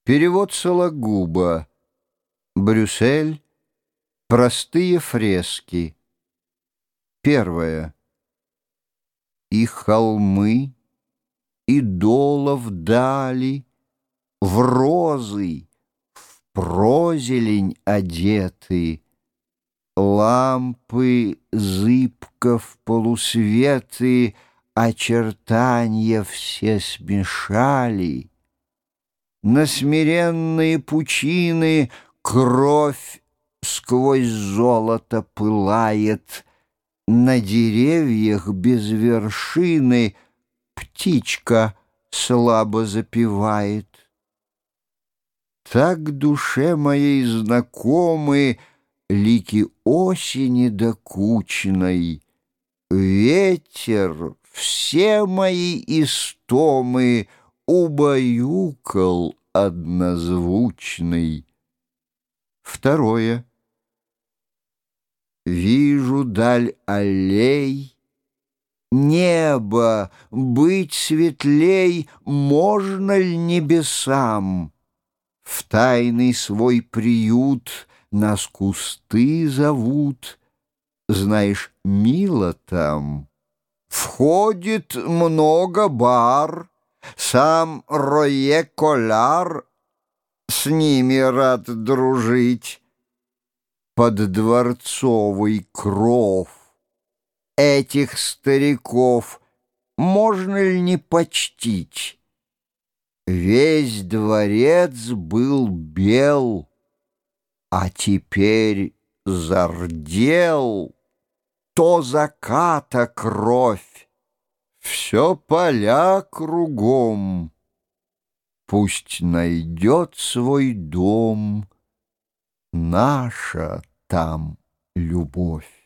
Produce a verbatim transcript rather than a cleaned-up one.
Перевод Сологуба. Брюссель. Простые фрески. Первое. И холмы, и дола вдали, в розы, в прозелень одеты, лампы зыбко в полусветы очертанья все смешали. На смиренные пучины кровь сквозь золото пылает, на деревьях без вершины птичка слабо запевает. Так душе моей знакомы лики осени докучной, ветер все мои истомы убаюкал однозвучный. Второе. Вижу даль аллей, небо, быть светлей можно ль небесам? В тайный свой приют нас кусты зовут, знаешь, мило там. Входит много бар, сам Рое-Коляр с ними рад дружить. Под дворцовый кров этих стариков можно ли не почтить? Весь дворец был бел, а теперь зардел, то заката кровь, все поля кругом. Пусть найдет свой дом наша там любовь.